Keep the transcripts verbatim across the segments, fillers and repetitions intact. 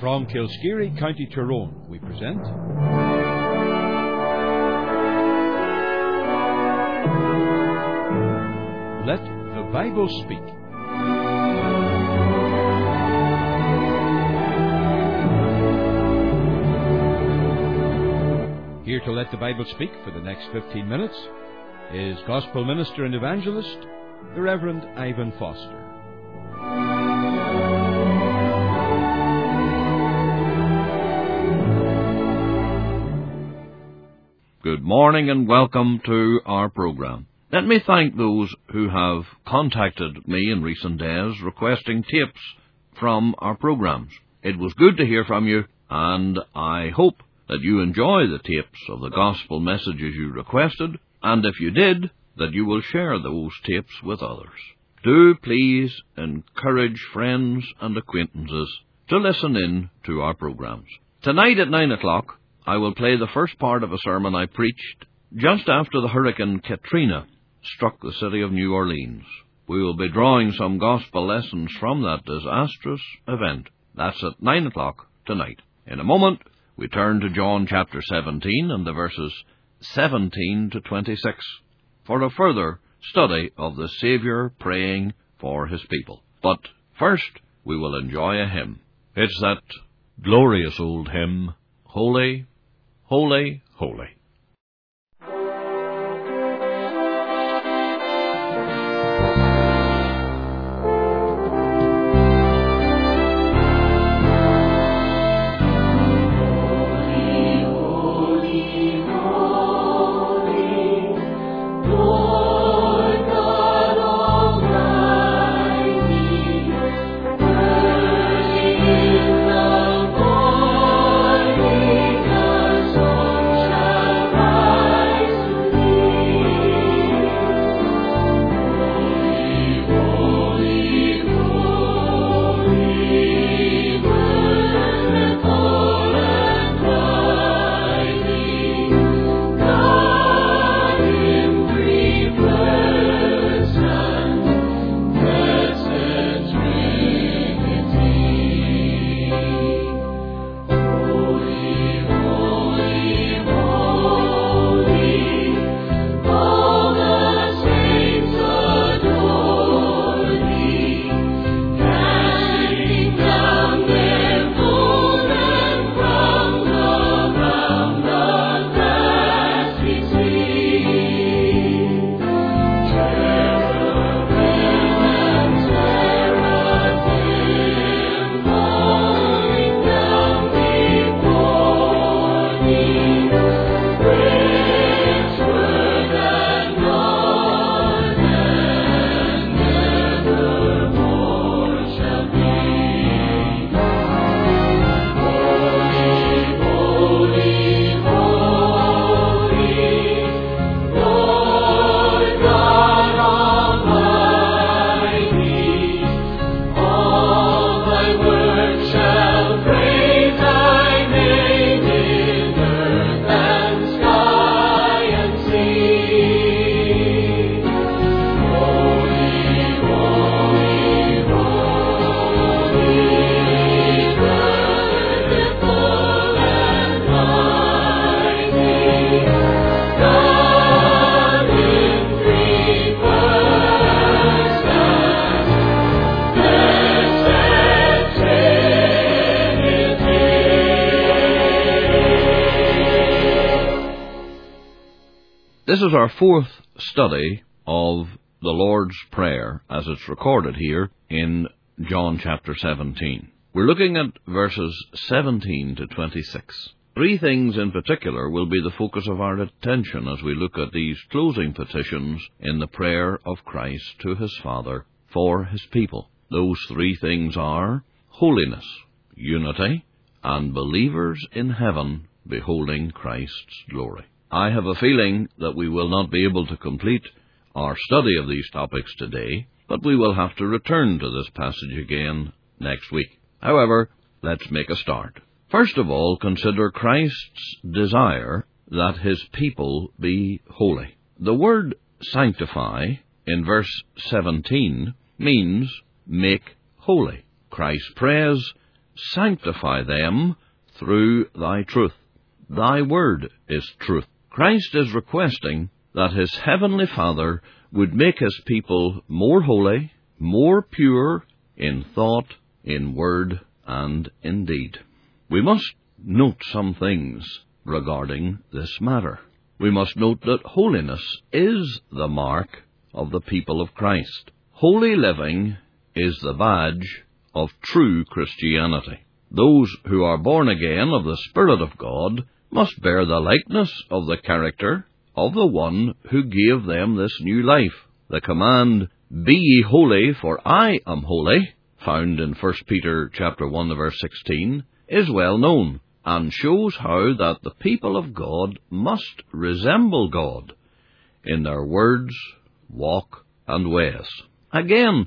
From Kilskeary, County Tyrone, we present Let the Bible Speak. Here to let the Bible speak for the next fifteen minutes is Gospel Minister and Evangelist, the Reverend Ivan Foster. Good morning and welcome to our program. Let me thank those who have contacted me in recent days requesting tapes from our programs. It was good to hear from you, and I hope that you enjoy the tapes of the gospel messages you requested, and if you did, that you will share those tapes with others. Do please encourage friends and acquaintances to listen in to our programs. Tonight at nine o'clock, I will play the first part of a sermon I preached just after the Hurricane Katrina struck the city of New Orleans. We will be drawing some gospel lessons from that disastrous event. That's at nine o'clock tonight. In a moment, we turn to John chapter seventeen and the verses seventeen to twenty-six for a further study of the Saviour praying for his people. But first, we will enjoy a hymn. It's that glorious old hymn, Holy, Holy, Holy. This is our fourth study of the Lord's Prayer, as it's recorded here in John chapter seventeen. We're looking at verses seventeen to twenty-six. Three things in particular will be the focus of our attention as we look at these closing petitions in the prayer of Christ to his Father for his people. Those three things are holiness, unity, and believers in heaven beholding Christ's glory. I have a feeling that we will not be able to complete our study of these topics today, but we will have to return to this passage again next week. However, let's make a start. First of all, consider Christ's desire that his people be holy. The word sanctify in verse seventeen means make holy. Christ prays sanctify them through thy truth. Thy word is truth. Christ is requesting that his heavenly Father would make his people more holy, more pure in thought, in word, and in deed. We must note some things regarding this matter. We must note that holiness is the mark of the people of Christ. Holy living is the badge of true Christianity. Those who are born again of the Spirit of God must bear the likeness of the character of the one who gave them this new life. The command, "Be ye holy, for I am holy," found in First Peter chapter one, verse sixteen, is well known, and shows how that the people of God must resemble God in their words, walk, and ways. Again,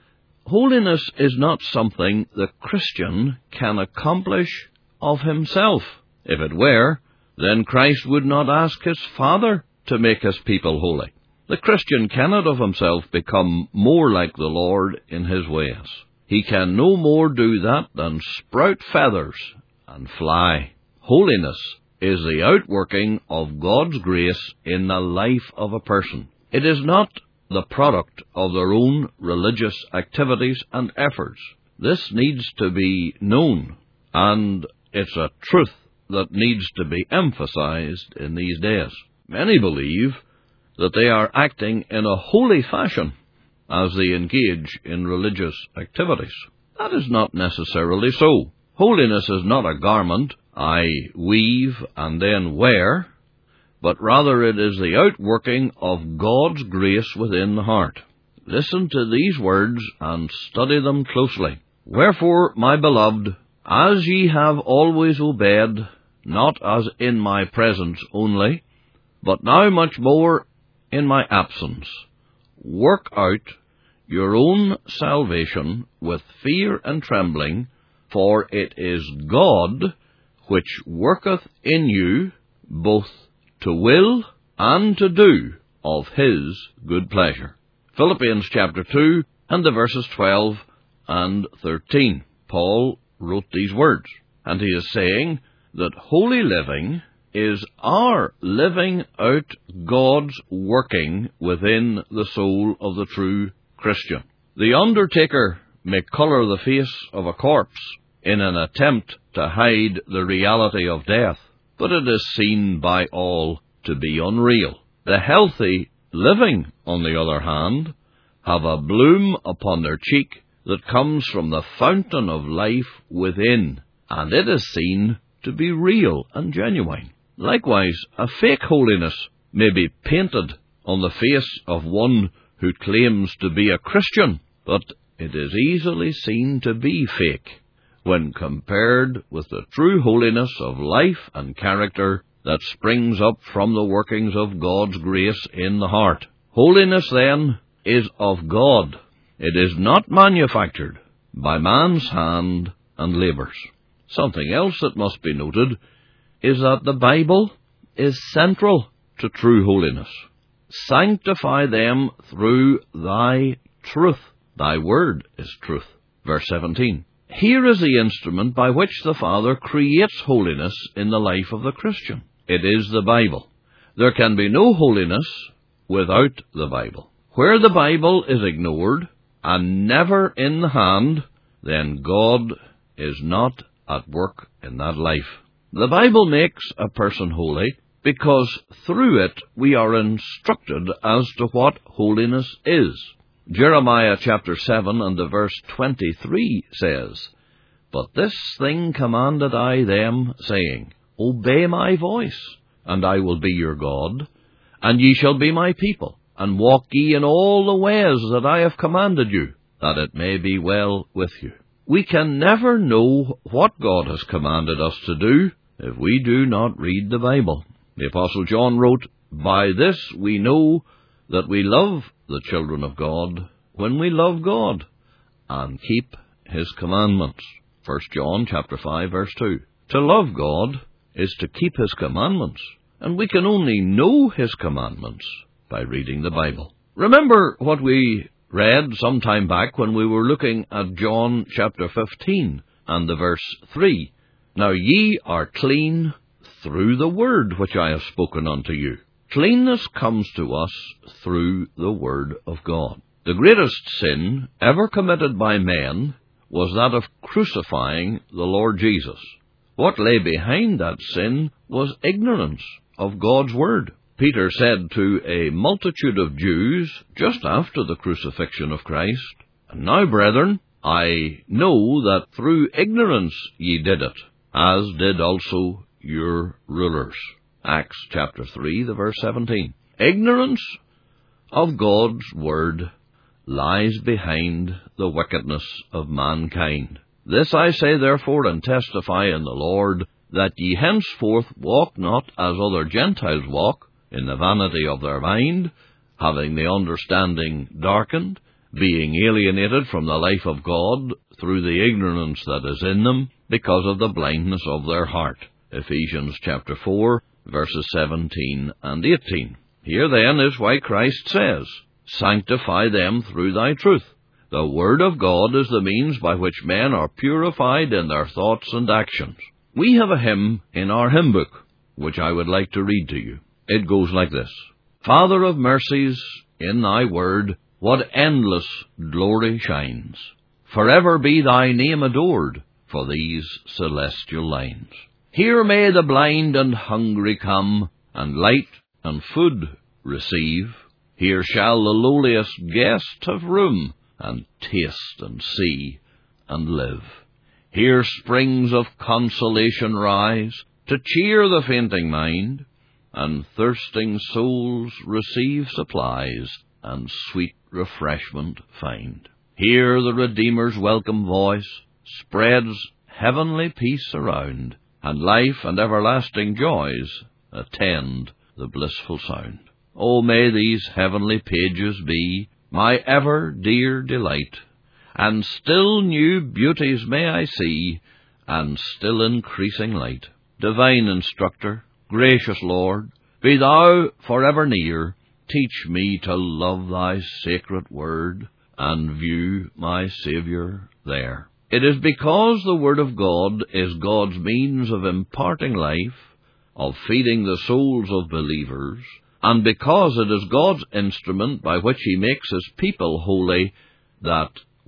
holiness is not something the Christian can accomplish of himself. If it were, then Christ would not ask his Father to make his people holy. The Christian cannot of himself become more like the Lord in his ways. He can no more do that than sprout feathers and fly. Holiness is the outworking of God's grace in the life of a person. It is not the product of their own religious activities and efforts. This needs to be known, and it's a truth that needs to be emphasized in these days. Many believe that they are acting in a holy fashion as they engage in religious activities. That is not necessarily so. Holiness is not a garment I weave and then wear, but rather it is the outworking of God's grace within the heart. Listen to these words and study them closely. Wherefore, my beloved, as ye have always obeyed, not as in my presence only, but now much more in my absence, work out your own salvation with fear and trembling, for it is God which worketh in you both to will and to do of his good pleasure. Philippians chapter two and the verses twelve and thirteen. Paul wrote these words, and he is saying that holy living is our living out God's working within the soul of the true Christian. The undertaker may colour the face of a corpse in an attempt to hide the reality of death, but it is seen by all to be unreal. The healthy living, on the other hand, have a bloom upon their cheek that comes from the fountain of life within, and it is seen to be real and genuine. Likewise, a fake holiness may be painted on the face of one who claims to be a Christian, but it is easily seen to be fake when compared with the true holiness of life and character that springs up from the workings of God's grace in the heart. Holiness, then, is of God. It is not manufactured by man's hand and labours. Something else that must be noted is that the Bible is central to true holiness. Sanctify them through thy truth. Thy word is truth. Verse seventeen. Here is the instrument by which the Father creates holiness in the life of the Christian. It is the Bible. There can be no holiness without the Bible. Where the Bible is ignored and never in the hand, then God is not at work in that life. The Bible makes a person holy because through it we are instructed as to what holiness is. Jeremiah chapter seven and the verse twenty-three says, But this thing commanded I them, saying, Obey my voice, and I will be your God, and ye shall be my people, and walk ye in all the ways that I have commanded you, that it may be well with you. We can never know what God has commanded us to do if we do not read the Bible. The Apostle John wrote, By this we know that we love the children of God, when we love God and keep his commandments. First John chapter five verse two. To love God is to keep his commandments, and we can only know his commandments by reading the Bible. Remember what we read some time back when we were looking at John chapter fifteen and the verse three. Now ye are clean through the word which I have spoken unto you. Cleanness comes to us through the word of God. The greatest sin ever committed by men was that of crucifying the Lord Jesus. What lay behind that sin was ignorance of God's word. Peter said to a multitude of Jews just after the crucifixion of Christ, And now, brethren, I know that through ignorance ye did it, as did also your rulers. Acts chapter three, the verse seventeen. Ignorance of God's word lies behind the wickedness of mankind. This I say therefore, and testify in the Lord, that ye henceforth walk not as other Gentiles walk, in the vanity of their mind, having the understanding darkened, being alienated from the life of God through the ignorance that is in them, because of the blindness of their heart. Ephesians chapter four, verses seventeen and eighteen. Here then is why Christ says, Sanctify them through thy truth. The word of God is the means by which men are purified in their thoughts and actions. We have a hymn in our hymn book, which I would like to read to you. It goes like this. Father of mercies, in thy word, what endless glory shines. Forever be thy name adored for these celestial lines. Here may the blind and hungry come, and light and food receive. Here shall the lowliest guest have room, and taste and see and live. Here springs of consolation rise, to cheer the fainting mind, and thirsting souls receive supplies, and sweet refreshment find. Here the Redeemer's welcome voice spreads heavenly peace around, and life and everlasting joys attend the blissful sound. Oh, may these heavenly pages be my ever dear delight, and still new beauties may I see, and still increasing light. Divine Instructor, gracious Lord, be thou forever near. Teach me to love thy sacred word, and view my Saviour there. It is because the word of God is God's means of imparting life, of feeding the souls of believers, and because it is God's instrument by which he makes his people holy, that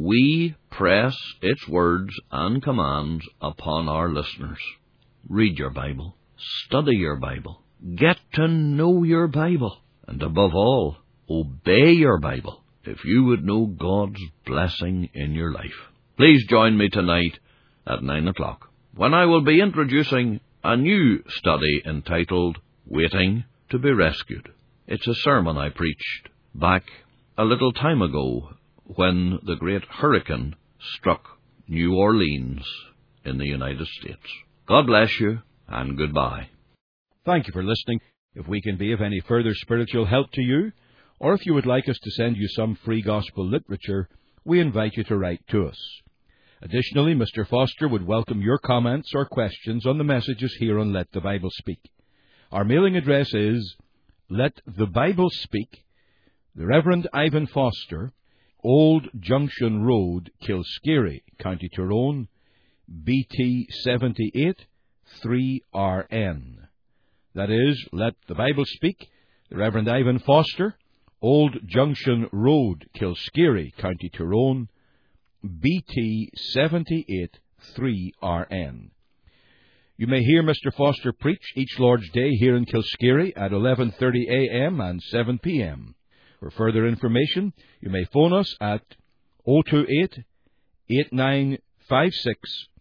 we press its words and commands upon our listeners. Read your Bible. Study your Bible. Get to know your Bible. And above all, obey your Bible, if you would know God's blessing in your life. Please join me tonight at nine o'clock, when I will be introducing a new study entitled Waiting to be Rescued. It's a sermon I preached back a little time ago when the great hurricane struck New Orleans in the United States. God bless you, and goodbye. Thank you for listening. If we can be of any further spiritual help to you, or if you would like us to send you some free gospel literature, we invite you to write to us. Additionally, Mister Foster would welcome your comments or questions on the messages here on Let the Bible Speak. Our mailing address is Let the Bible Speak, the Reverend Ivan Foster, Old Junction Road, Kilskeary, County Tyrone, B T seventy-eight three R N. That is, Let the Bible Speak, the Reverend Ivan Foster, Old Junction Road, Kilskeary, County Tyrone, B T seventy-eight three R N. You may hear Mister Foster preach each Lord's Day here in Kilskeary at eleven thirty a m and seven p m For further information, you may phone us at oh two eight, eight nine five six,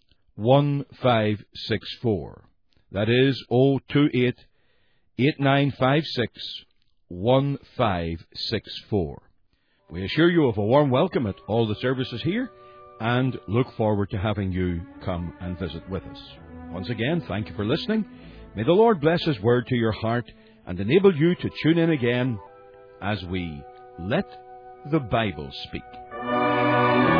one five six four. That is oh two eight, eight nine five six, one five six four. We assure you of a warm welcome at all the services here, and look forward to having you come and visit with us. Once again, thank you for listening. May the Lord bless his word to your heart and enable you to tune in again as we Let the Bible Speak.